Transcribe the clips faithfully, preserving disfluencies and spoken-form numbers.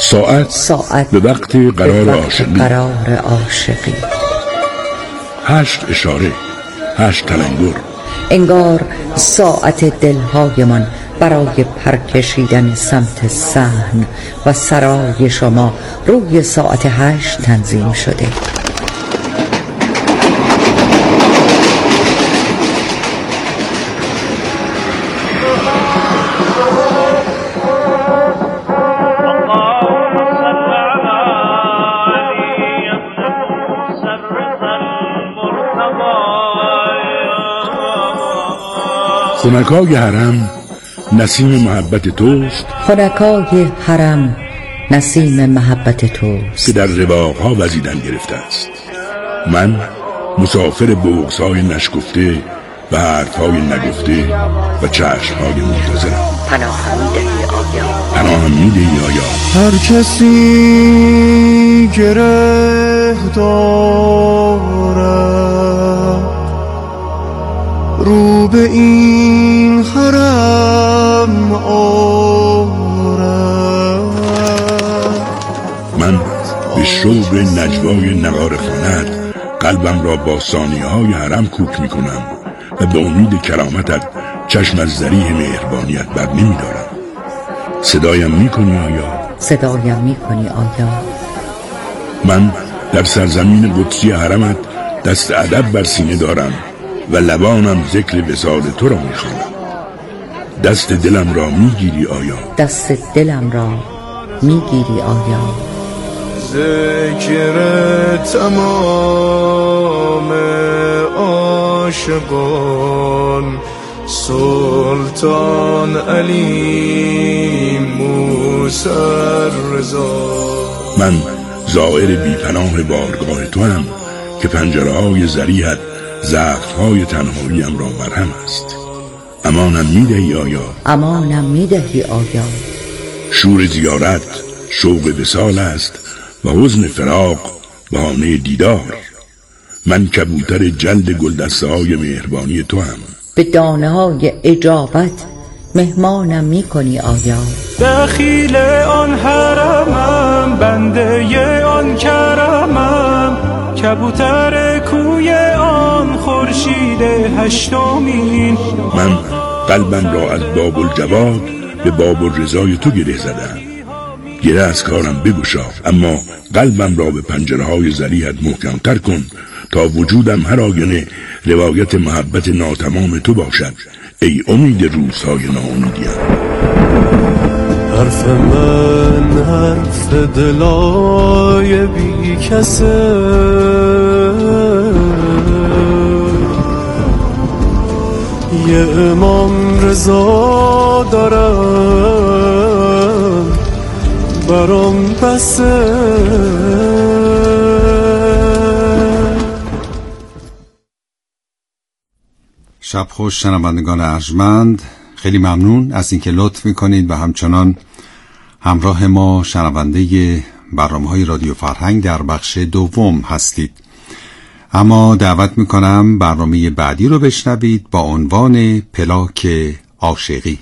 ساعت, ساعت به وقت قرار به وقت عاشقی. قرار عاشقی. هشت اشاره، هشت تلنگر. انگار ساعت دلهایمان برای پرکشیدن سمت صحن و سرای شما روی ساعت هشت تنظیم شده. خنکای حرم نسیم محبت توست، خنکای حرم نسیم محبت توست که در رواقها وزیدن گرفته است. من مسافر بغض‌های نشگفته و حرف‌های نگفته و چشم‌های منتظرم. پناه می‌دهی آیا؟ پناه می‌دهی آیا؟ هر کسی گره دارد رو به این حرم آرد. من به شوق نجوای نغاره خواند قلبم را با ثانیه های حرم کوک می کنم و به امید کرامتت چشم از ذریح مهربانیت بر نمی دارم. صدایم می کنی آیا؟ صدایم می کنی آیا؟ من در سرزمین قدسی حرمت دست ادب بر سینه دارم و لبانم ذکر وصال تو را می خوانم. دست دلم را می گیری آیا؟ دست دلم را می گیری آیا؟ ذکر تمام عاشقان سلطان علی موسی رضا. من زائر بی پناه بارگاه تو هم که پنجره های ذریحت ضعف های تنهاییم را مرهم است. امانم میدهی آیا؟ امانم میدهی آیا؟ شور زیارت شوق وصال است و حزن فراق بهانه دیدار. من کبوتر جلد گلدسته های مهربانی تو هم. به دانه های اجابت مهمانم میکنی آیا؟ دخیل آن حرمم بنده آن کرمم کبوتر کوی آن خورشید هشتمین. من قلبم را از باب الجواد به باب الرضای تو گره زدم. گره از کارم بگشا، اما قلبم را به پنجره های ذریحت محکمتر کن تا وجودم هر آینه روایت محبت ناتمام تو باشد ای امید روزهای ناامیدیم. حرف من حرف دلای بی کسه، یه امام رضا دارم برام بسه. شب خوش شنوندگان ارجمند، خیلی ممنون از اینکه لطف میکنید و همچنان همراه ما شنونده برنامه‌های رادیو فرهنگ در بخش دوم هستید. اما دعوت میکنم برنامه بعدی رو بشنوید با عنوان پلاک عاشقی.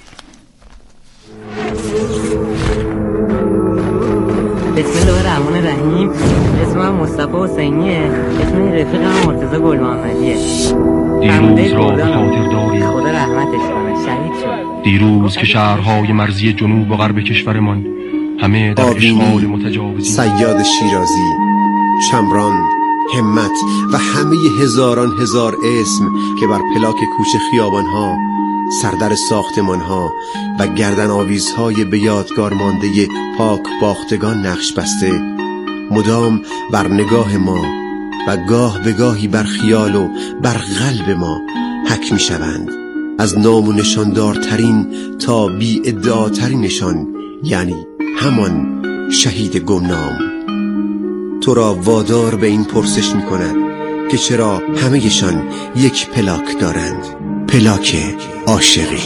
بسم الله الرحمن الرحیم. اسمم مصطفی حسینیه. اسم رفیقم مرتضی گل‌محمدیه. دیروز را به خاطر داری خدا رحمتش کنه، شهید شد. دیروز که شهرهای مرزی جنوب و غرب کشورمان همه در اشغال متجاوزین، صیاد شیرازی، چمران، همت و همه هزاران هزار اسم که بر پلاک کوچه خیابانها، سردر ساختمانها و گردن آویزهای به یادگار مانده پاک باختگان نقش بسته، مدام بر نگاه ما و گاه به گاهی بر خیال و بر قلب ما حک می شوند. از نام و نشاندارترین تا بی ادعاترینشان، یعنی همان شهید گمنام. تو را وادار به این پرسش می کند که چرا همه‌شان یک پلاک دارند، پلاک عاشقی.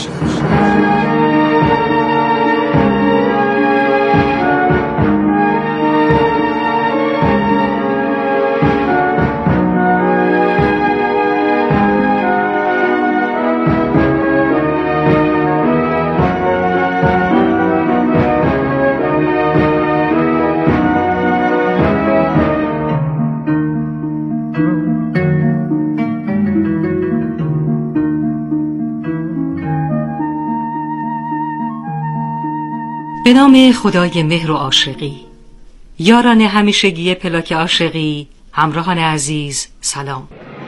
به نام خدای مهر و عاشقی. یاران همیشگی پلاک عاشقی، همراهان عزیز، سلام.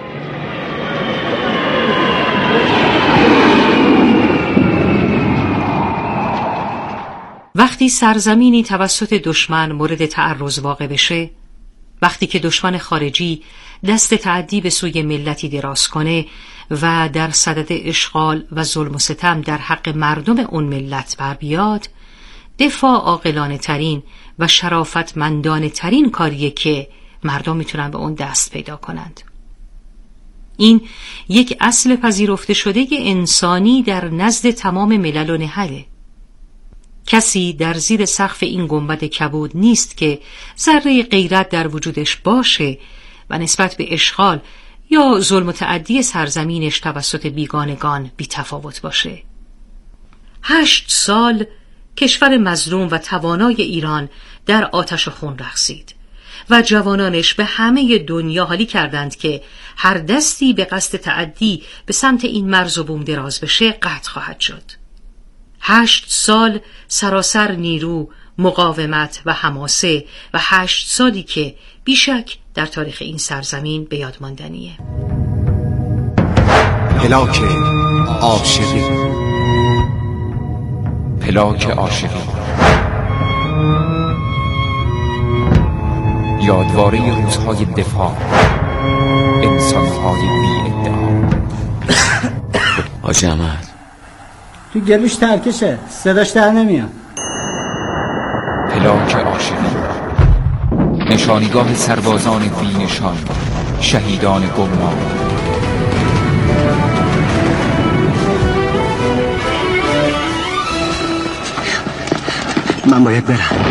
وقتی سرزمینی توسط دشمن مورد تعرض واقع بشه، وقتی که دشمن خارجی دست تعدی به سوی ملتی دراز کنه و در صدد اشغال و ظلم و ستم در حق مردم اون ملت بر بیاد، دفاع عاقلانه ترین و شرافتمندانه ترین کاریه که مردم میتونن به اون دست پیدا کنند. این یک اصل پذیرفته شده انسانی در نزد تمام ملل و نهله. کسی در زیر سقف این گنبد کبود نیست که ذره غیرت در وجودش باشه و نسبت به اشغال یا ظلم و تعدی سرزمینش توسط بیگانگان بی تفاوت باشه. هشت سال کشور مظلوم و توانای ایران در آتش و خون رقصید و جوانانش به همه دنیا حالی کردند که هر دستی به قصد تعدی به سمت این مرز و بوم دراز بشه قطع خواهد شد. هشت سال سراسر نیرو، مقاومت و حماسه و هشت سالی که بیشک در تاریخ این سرزمین به یاد ماندنیه. پلاک عاشقی. پلاک عاشقی، یادواره روزهای دفاع، انسانهای بی ادعا. حاج احمد تو گلوش ترکشه، صداش در نمیاد. پلاک عاشقی، نشانیگاه سربازان بی نشان، شهیدان گمنام. من باید برم.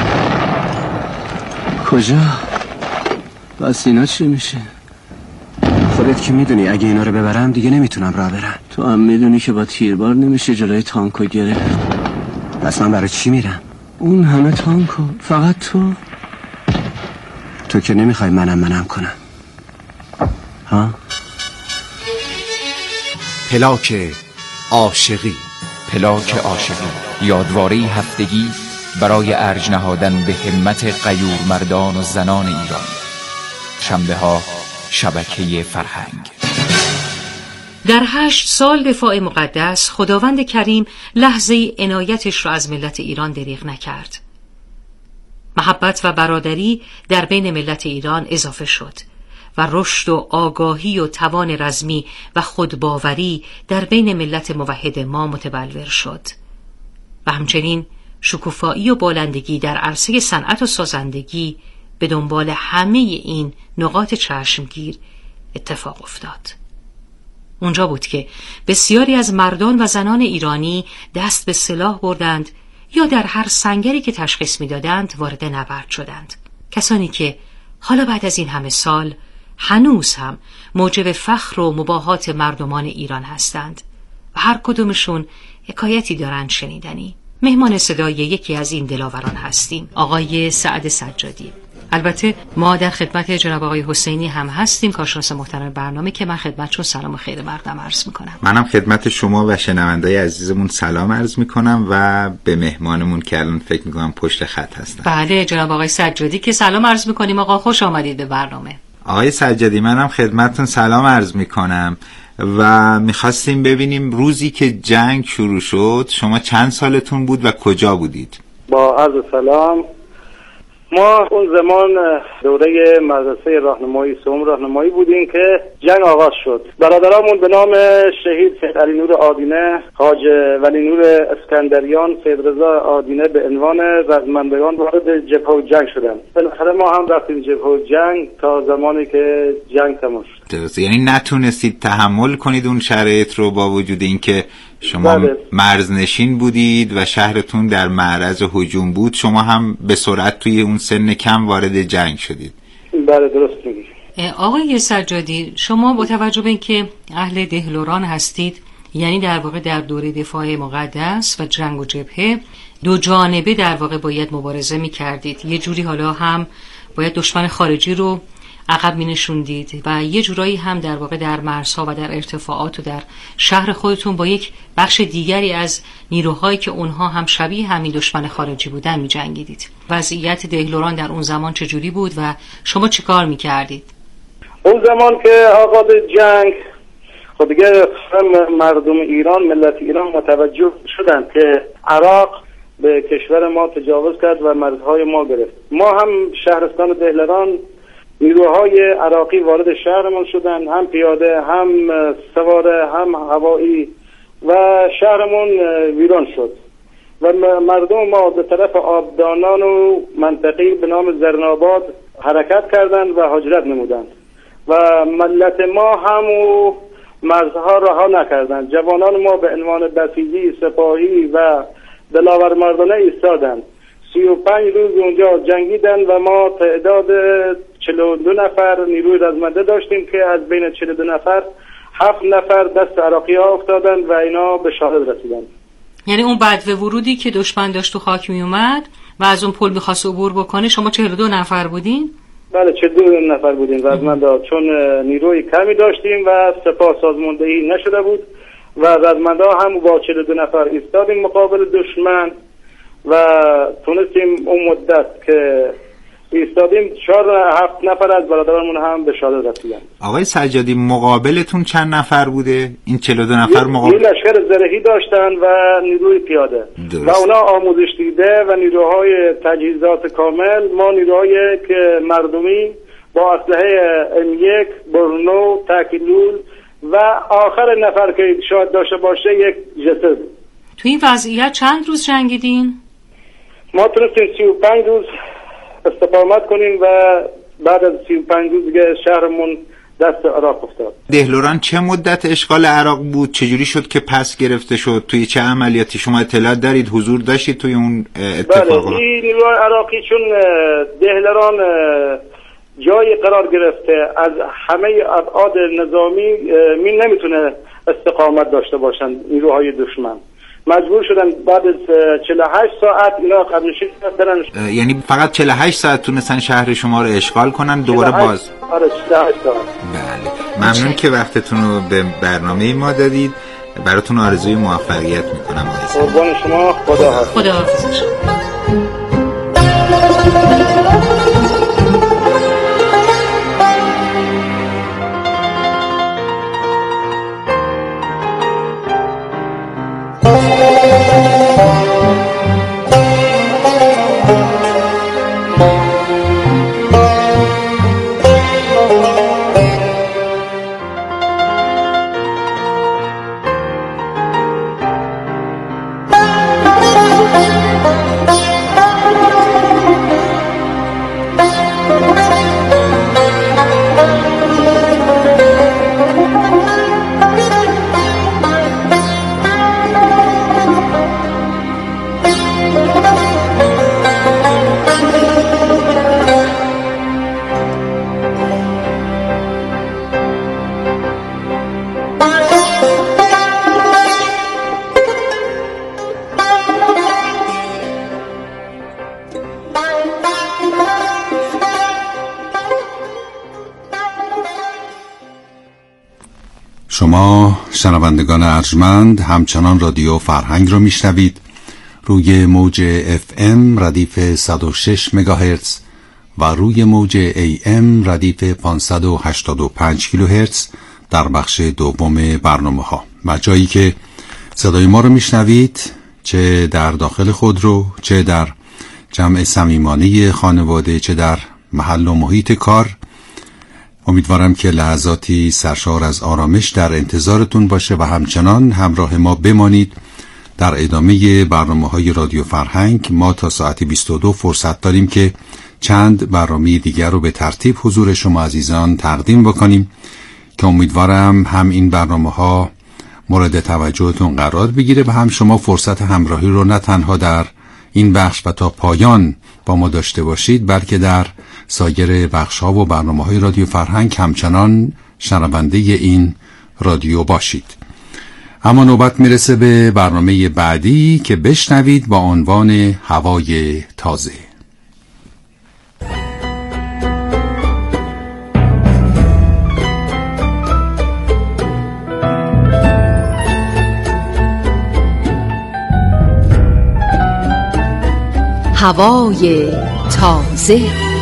کجا؟ بس اینا چی میشه؟ خودت که میدونی اگه اینا رو ببرم دیگه نمیتونم راه برم. تو هم میدونی که با تیربار نمیشه جلوی تانکو گرفت. پس من برای چی میرم؟ اون همه تانکو فقط تو؟ تو که نمیخوای منم منم کنم ها؟ پلاک عاشقی. پلاک عاشقی، یادواره هفتگی برای ارج نهادن به همت غیور مردان و زنان ایران. شنبه ها شبکه فرهنگ. در هشت سال دفاع مقدس خداوند کریم لحظه عنایتش را از ملت ایران دریغ نکرد. محبت و برادری در بین ملت ایران اضافه شد و رشد و آگاهی و توان رزمی و خودباوری در بین ملت موحد ما متبلور شد و همچنین شکوفایی و بالندگی در عرصه صنعت و سازندگی به دنبال همه این نقاط چشمگیر اتفاق افتاد. اونجا بود که بسیاری از مردان و زنان ایرانی دست به سلاح بردند یا در هر سنگری که تشخیص می‌دادند وارد نبرد شدند. کسانی که حالا بعد از این همه سال هنوز هم موجب فخر و مباهات مردمان ایران هستند و هر کدومشون حکایتی دارند شنیدنی. مهمان صدای یکی از این دلاوران هستیم، آقای سعد سجادی. البته ما در خدمت جناب آقای حسینی هم هستیم، کارشناس محترم برنامه، که من خدمتشون سلام و خیر مقدم عرض میکنم. منم خدمت شما و شنوندای عزیزمون سلام عرض میکنم و به مهمانمون که الان فکر میکنم پشت خط هستن. بله جناب آقای سجادی که سلام عرض میکنیم. آقا خوش آمدید به برنامه. آقای سجادی منم خدمتتون سلام عرض میکنم و میخواستیم ببینیم روزی که جنگ شروع شد شما چند سالتون بود و کجا بودید؟ با عرض سلام، ما اون زمان دوره مدرسه راهنمایی سوم راهنمایی بودیم که جنگ آغاز شد. برادرامون به نام شهید سید علی نور آدینه، حاج ولی نور اسکندریان، سید رضا آدینه به عنوان رزمندگان وارد جبهه و جنگ شدند. بالاخره ما هم رفتیم جبهه و جنگ تا زمانی که جنگ تمام شد. درسته، یعنی نتونستید تحمل کنید اون شرایط رو با وجود اینکه شما بله. مرزنشین بودید و شهرتون در معرض هجوم بود، شما هم به سرعت توی اون سن کم وارد جنگ شدید. بله درست میگی. آقای سجادی، شما با توجه به اینکه اهل دهلوران هستید، یعنی در واقع در دوره دفاع مقدس و جنگ و جبهه دو جانبه در واقع باید مبارزه می‌کردید. یه جوری حالا هم باید دشمن خارجی رو عقب می نشوندید و یه جورایی هم در واقع در مرزها و در ارتفاعات و در شهر خودتون با یک بخش دیگری از نیروهایی که اونها هم شبیه همین دشمن خارجی بودن می جنگیدید. وضعیت دهلوران در اون زمان چجوری بود و شما چی کار می کردید؟ اون زمان که آغاز جنگ خب دیگه مردم ایران، ملت ایران متوجه شدند که عراق به کشور ما تجاوز کرد و مرزهای ما گرفت. ما هم شهرستان دهلران نیروهای عراقی وارد شهرمان شدند، هم پیاده، هم سواره، هم هوایی و شهرمون ویران شد و مردم ما به طرف آبدانان و منطقی به نام زرناباد حرکت کردند و هجرت نمودند و ملت ما هم و مرزها رها نکردند. جوانان ما به عنوان بسیجی، سپاهی و دلاور مردانه ایستادند. سی و پنج روز اونجا جنگیدن و ما تعداد چهل و دو نفر نیروی رزمنده داشتیم که از بین چهل و دو نفر هفت نفر دست عراقی ها افتادن و اینا به شهادت رسیدن. یعنی اون بعد و ورودی که دشمن داشت تو خاک می اومد و از اون پل می‌خواست عبور بکنه، شما چهل و دو نفر بودین؟ بله چهل و دو نفر بودیم رزمنده، چون نیروی کمی داشتیم و سپاه سازماندهی نشده بود و رزمنده هم با چهل و دو نفر ایستادیم مقابل دشمن و تونستیم اون مدت که ایستادیم چهار هفت نفر از برادرمون هم به شهادت رسیدن. آقای سجادی مقابلتون چند نفر بوده؟ این چهل و دو نفر مقابل؟ یه لشکر زرهی داشتن و نیروی پیاده درست. و اونا آموزش دیده و نیروهای تجهیزات کامل، ما نیروهای که مردمی با اسلحه ام یک، برنو، تکیلول و آخر نفر که شاید داشته باشه یک جسد. تو این وضعیت چند روز جنگیدین؟ ما تونستیم سی و پنج روز استقامت کنیم و بعد از سی و پنج روز دیگه شهرمون دست عراق افتاد. دهلوران چه مدت اشغال عراق بود؟ چجوری شد که پس گرفته شد؟ توی چه عملیاتی شما اطلاع دارید؟ حضور داشتید توی اون اتفاقات؟ بله، این نیروهای عراقی چون دهلران جای قرار گرفته از همه ابعاد نظامی می نمیتونه استقامت داشته باشن. نیروهای دشمن مجبور شدن بعد از چهل و هشت ساعت اینا قبلشی دارن، یعنی فقط چهل و هشت ساعت تونستن شهر شما رو اشغال کنن دوباره باز. آره چهل و هشت ساعت. بله ممنون که وقتتون رو به برنامه ما دادید. براتون آرزوی موفقیت میکنم. قربان شما. خدا حافظ. خدا حافظ. شما شنوندگان ارجمند همچنان رادیو فرهنگ رو میشنوید روی موج اف ام ردیف صد و شش مگاهرتز و روی موج ای ام ردیف پانصد و هشتاد و پنج کیلوهرتز در بخش دوم برنامه ها و جایی که صدای ما رو میشنوید چه در داخل خودرو، چه در جمع صمیمانه خانواده، چه در محل و محیط کار. امیدوارم که لحظاتی سرشار از آرامش در انتظارتون باشه و همچنان همراه ما بمانید. در ادامه برنامه‌های رادیو فرهنگ ما تا ساعت بیست و دو فرصت داریم که چند برنامه دیگر رو به ترتیب حضور شما عزیزان تقدیم بکنیم که امیدوارم هم این برنامه‌ها مورد توجهتون قرار بگیره و هم شما فرصت همراهی رو نه تنها در این بخش و تا پایان با ما داشته باشید، بلکه در سایر بخش‌ها و برنامه‌های رادیو فرهنگ همچنان شنونده این رادیو باشید. اما نوبت میرسه به برنامه بعدی که بشنوید با عنوان هوای تازه. هوای تازه.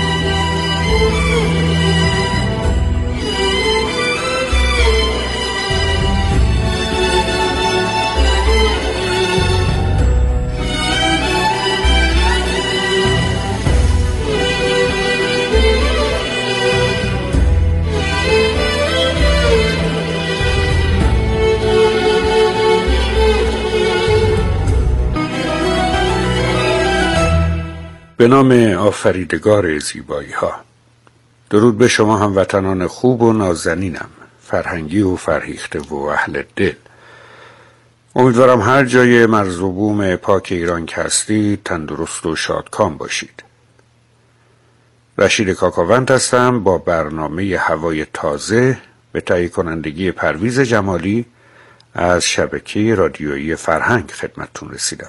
به نام آفریدگار زیبایی ها. درود به شما هموطنان خوب و نازنینم، فرهنگی و فرهیخته و اهل دل. امیدوارم هر جای مرز و بوم پاک ایران که هستید تندرست و شادکام باشید. رشید کاکاوند هستم با برنامه هوای تازه به تهیه کنندگی پرویز جمالی از شبکه رادیویی فرهنگ خدمتتون رسیدم.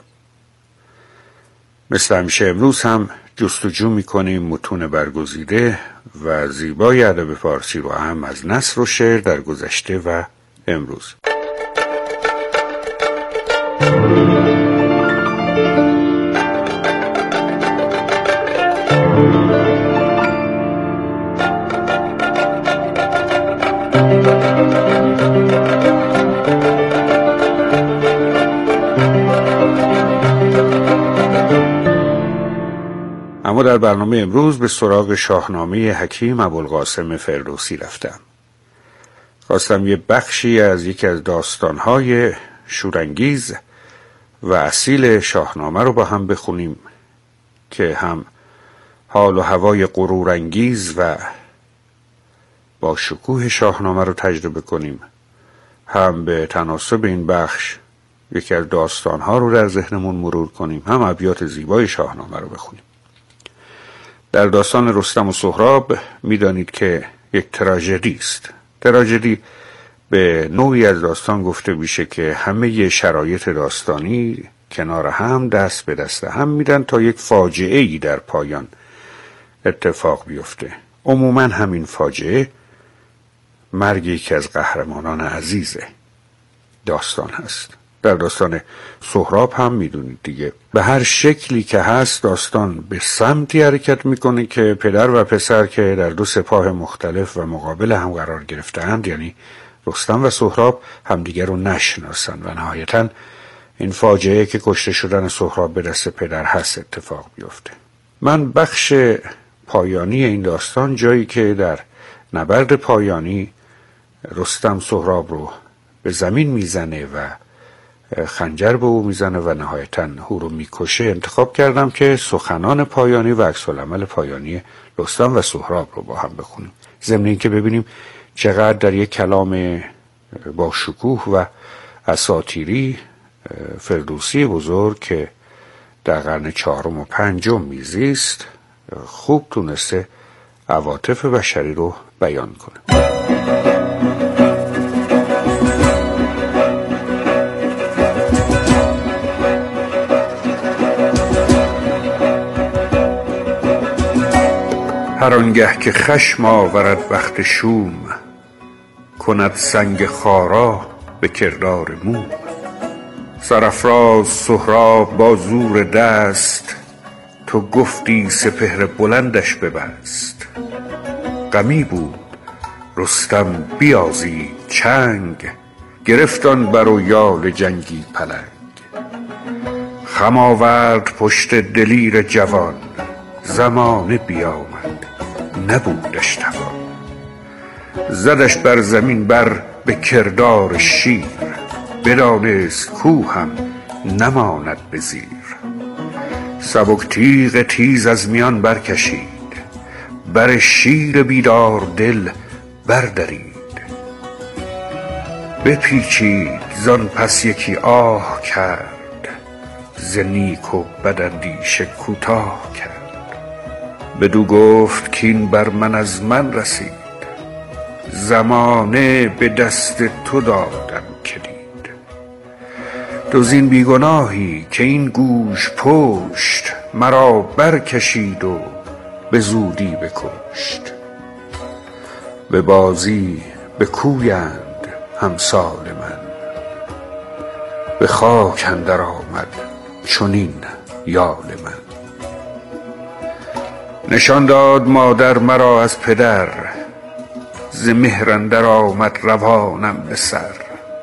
مثل همیشه امروز هم جستجو می‌کنیم متون برگزیده و زیبای ادب فارسی رو هم از نثر و شعر در گذشته و امروز. اما در برنامه امروز به سراغ شاهنامه حکیم ابوالقاسم فردوسی رفتم. خواستم یه بخشی از یکی از داستانهای شورانگیز و اصیل شاهنامه رو با هم بخونیم که هم حال و هوای غرورانگیز و با شکوه شاهنامه رو تجربه کنیم، هم به تناسب این بخش یکی از داستانها رو در ذهنمون مرور کنیم، هم ابیات زیبای شاهنامه رو بخونیم. در داستان رستم و سهراب می‌دانید که یک تراژدی است. تراژدی به نوعی از داستان گفته میشه که همه شرایط داستانی کنار هم دست به دست هم میدن تا یک فاجعه‌ای در پایان اتفاق بیفته. عموماً همین فاجعه مرگ یکی از قهرمانان عزیز داستان هست. در داستان سهراب هم میدونید دیگه، به هر شکلی که هست داستان به سمتی حرکت میکنه که پدر و پسر که در دو سپاه مختلف و مقابل هم قرار گرفتند، یعنی رستم و سهراب، همدیگر رو نشناسن و نهایتاً این فاجعه که کشته شدن سهراب به دست پدر هست اتفاق بیفته. من بخش پایانی این داستان، جایی که در نبرد پایانی رستم سهراب رو به زمین میزنه و خنجر به او میزنه و نهایتاً او رو میکشه، انتخاب کردم که سخنان پایانی و عکس‌العمل پایانی رستم و سهراب رو با هم بخونیم، ضمن اینکه ببینیم چقدر در یک کلام با شکوه و اساطیری فردوسی بزرگ که در قرن چهارم و پنجم میزیست خوب تونسته عواطف بشری رو بیان کنه. هر آنگه که خشم آورد وقت شوم، کند سنگ خارا به کردار موم. سرافراز سهراب با زور دست، تو گفتی سپهر بلندش ببست. غمی بود رستم بیازید چنگ، گرفتان بر و یال جنگی پلنگ. خم آورد پشت دلیر جوان، زمانه بیامد نبودش توان. زدش بر زمین بر به کردار شیر، بدانست کو هم نماند به زیر. سبک تیغ تیز از میان برکشید، بر شیر بیدار دل بردرید. بپیچید زان پس یکی آه کرد، ز نیک و بداندیش کوتاه کرد. بدو گفت کین بر من از من رسید، زمانه به دست تو دادم کلید. دوزین بیگناهی که این گوش پشت، مرا برکشید و به زودی بکشت. به بازی به کویند همسال من، به خاک اندر آمد چنین یال من. نشان داد مادر مرا از پدر، ز مهر اندر آمد روانم به سر.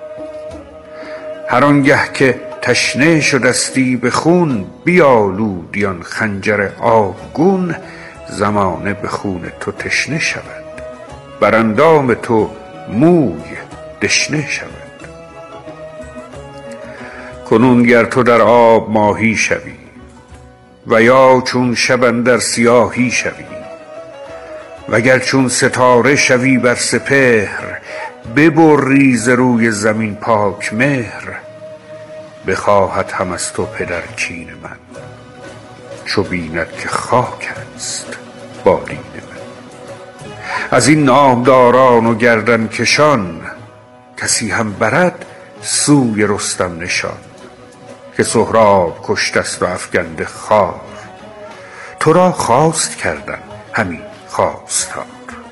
هر آنگه که تشنه شدستی به خون، بیالودی آن خنجر آبگون. زمانه به خون تو تشنه شود، بر اندام تو موی دشنه شود. کنون گر تو در آب ماهی شوی، و یا چون شب اندر سیاهی شوی، وگر چون ستاره شوی بر سپهر. ببری ز روی زمین پاک مهر. بخواهد هم از تو پدر کین من، چو بیند که خاک است بالین من. از این نامداران و گردن کشان، کسی هم برد سوی رستم نشان. که سهراب کشتست و افگنده خار، تو را خواست کردن همین خواستار.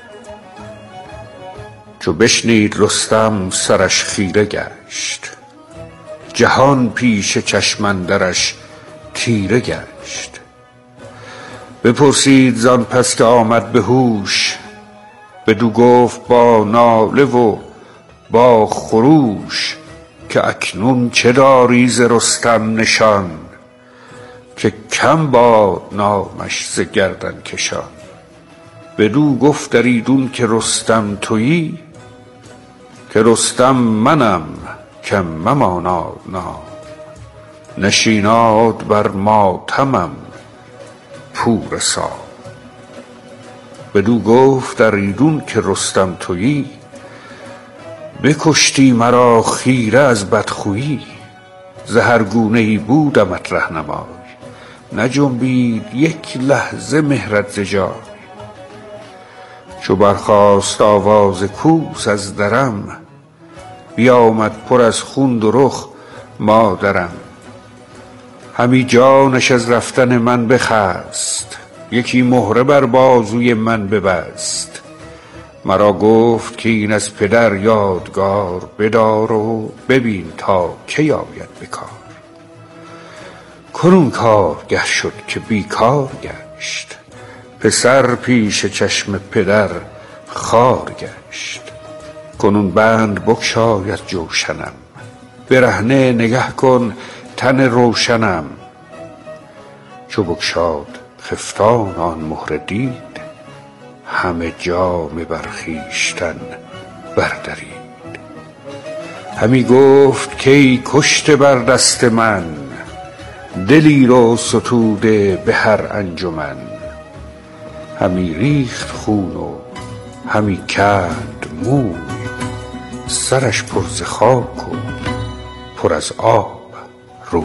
چو بشنید رستم سرش خیره گشت، جهان پیش چشم اندرش تیره گشت. بپرسید زان پس که آمد به هوش، بدو گفت با ناله و با خروش. که اکنون چه داری ز رستم نشان، که کم با نامش ز گردن کشان. بدو گفت ایدون که رستم تویی، که رستم منم که مماناد نام. نشیناد بر ماتمم پور سام. بدو گفت ایدون که رستم تویی، بکشتی مرا خیره از بدخویی. ز هر گونه ای بودمت رهنمای، نجنبید یک لحظه مهرت ز جای. چو برخاست آواز کوس از درم، بیامد پر از خون و رخ مادرم. همی جانش از رفتن من بخست، یکی مهره بر بازوی من ببست. مرا گفت که این از پدر یادگار، بدار و ببین تا کی آید به کار. کنون کارگه شد که بیکار گشت، پسر پیش چشم پدر خوار گشت. کنون بند بگشاید جوشنم، برهنه نگه کن تن روشنم. چو بگشاد خفتان آن مهره دید، همه جامه بر خویشتن بردرید. همی گفت که ای کشته بر دست من، دلیر و ستوده به هر انجمن. همی ریخت خون و همی کرد موی، سرش پر ز خاک و پر از آب روی.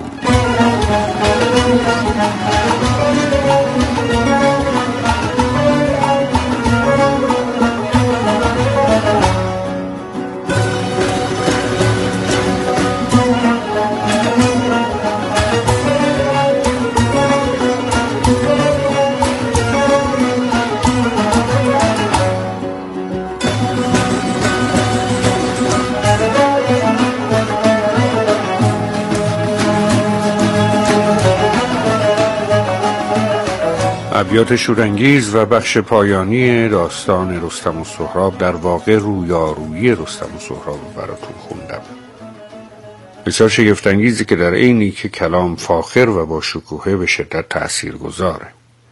ابیات شورانگیز و بخش پایانی داستان رستم و سهراب در واقع رویارویی رستم و سهراب براتون خوندم. بسیار شگفت‌انگیزی که در عینی که کلام فاخر و با شکوهه به شدت تأثیر گذاره.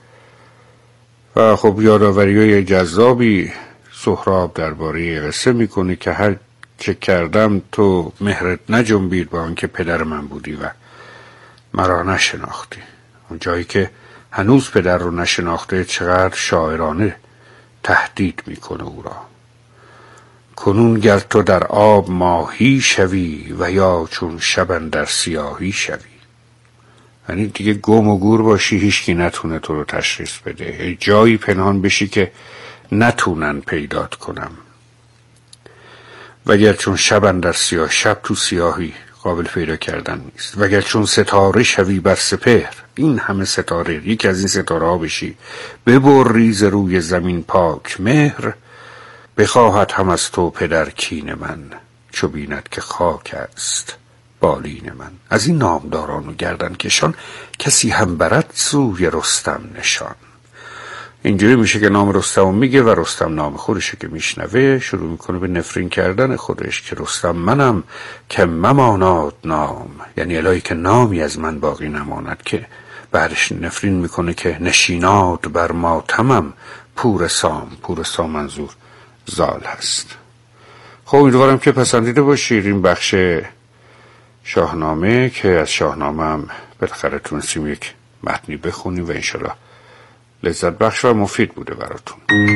و خب یادآوری‌های جذابی سهراب درباره قصه میکنه که هر چه کردم تو مهرت نجنبید با آنکه پدر من بودی و مرا نشناختی. اون جایی که هنوز پدر رو نشناخته چقدر شاعرانه تهدید میکنه او را. کنون گر تو در آب ماهی شوی، و یا چون شب اندر سیاهی شوی. یعنی دیگه گم و گور باشی، هیچکی نتونه تو رو تشخیص بده، جایی پنهان بشی که نتونن پیدات کنم. وگر چون شب اندر سیاه، شب تو سیاهی قابل پیدا کردن نیست. وگر چون ستاره شوی بر سپهر، این همه ستاره، یک از این ستاره ها بشی، ببری ز روی زمین پاک مهر. بخواهد هم از تو پدر کین من، چو بیند که خاک است بالین من. از این نامداران و گردن کشان، کسی هم برد سوی رستم نشان. اینجوری میشه که نام رستم میگه و رستم نام خودشه که میشنوه شروع میکنه به نفرین کردن خودش که رستم منم که مماناد نام، یعنی الهی که نامی از من باقی نماند، که بعدش نفرین میکنه که نشیناد بر ماتمم پور سام. پور سام منظور زال هست. خب امیدوارم که پسندیده باشید این بخش شاهنامه که از شاهنامه هم بالاخره تونستیم یک متنی بخونیم و انشالله لذت بخش و مفید بوده براتون.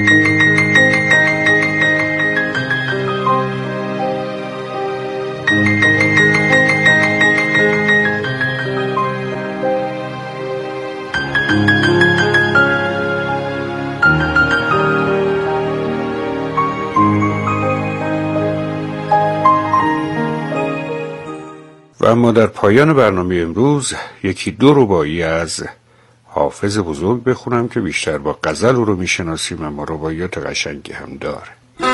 و اما در پایان برنامه امروز یکی دو رباعی از حافظ بزرگ بخونم که بیشتر با غزل رو میشناسیم اما رباعیات قشنگی هم داره.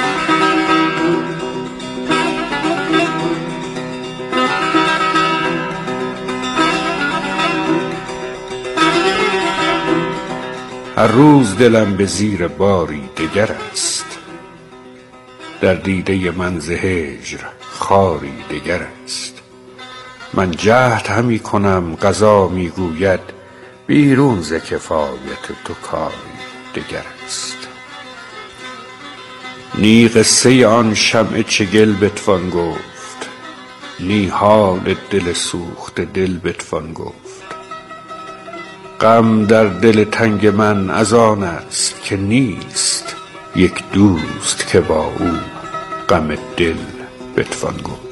هر روز دلم به زیر باری دگر است، در دیده من ز هجر خاری دگر است. من جهد همی کنم قضا میگوید بیرون ز کفایت تو کاری دگر است. نی قصه آن شمع چگل بتوان گفت، نی حال دل سوخت دل بتوان گفت. غم در دل تنگ من از آن است که نیست یک دوست که با او غم دل بتوان گفت.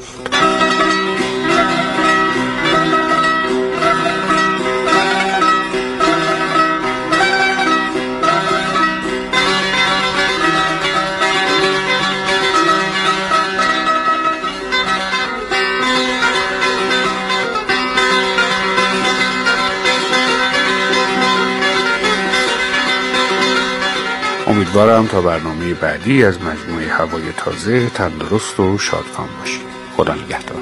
امیدوارم تا برنامه بعدی از مجموعه هوای تازه تندرست و شادکام باشید. خدا نگهدار.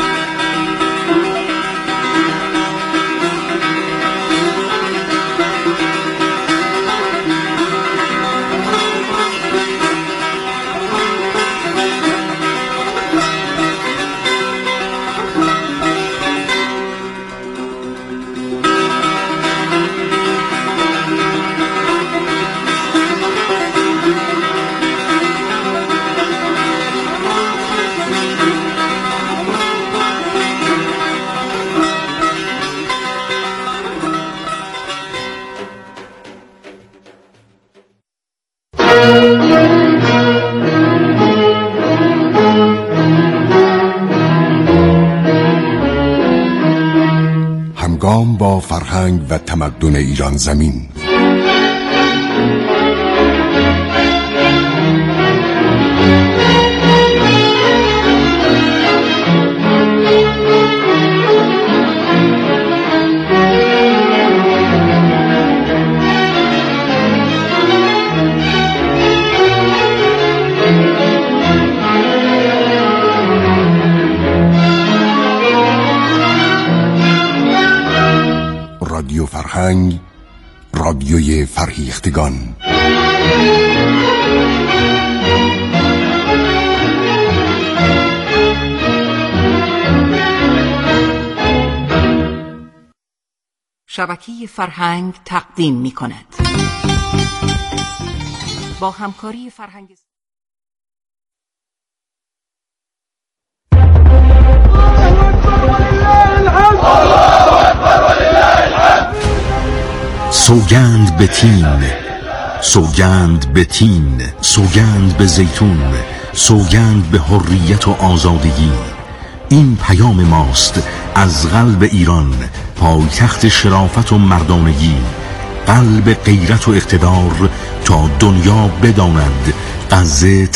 همگام با فرهنگ و تمدن ایران زمین. رادیو فرهنگ، رادیوی فرهیختگان. شبکه فرهنگ تقدیم می کند. با همکاری فرهنگ سوگند به تین، سوگند به تین، سوگند به زیتون، سوگند به حریت و آزادگی. این پیام ماست از قلب ایران، پایتخت شرافت و مردانگی، قلب غیرت و اقتدار، تا دنیا بداند غزه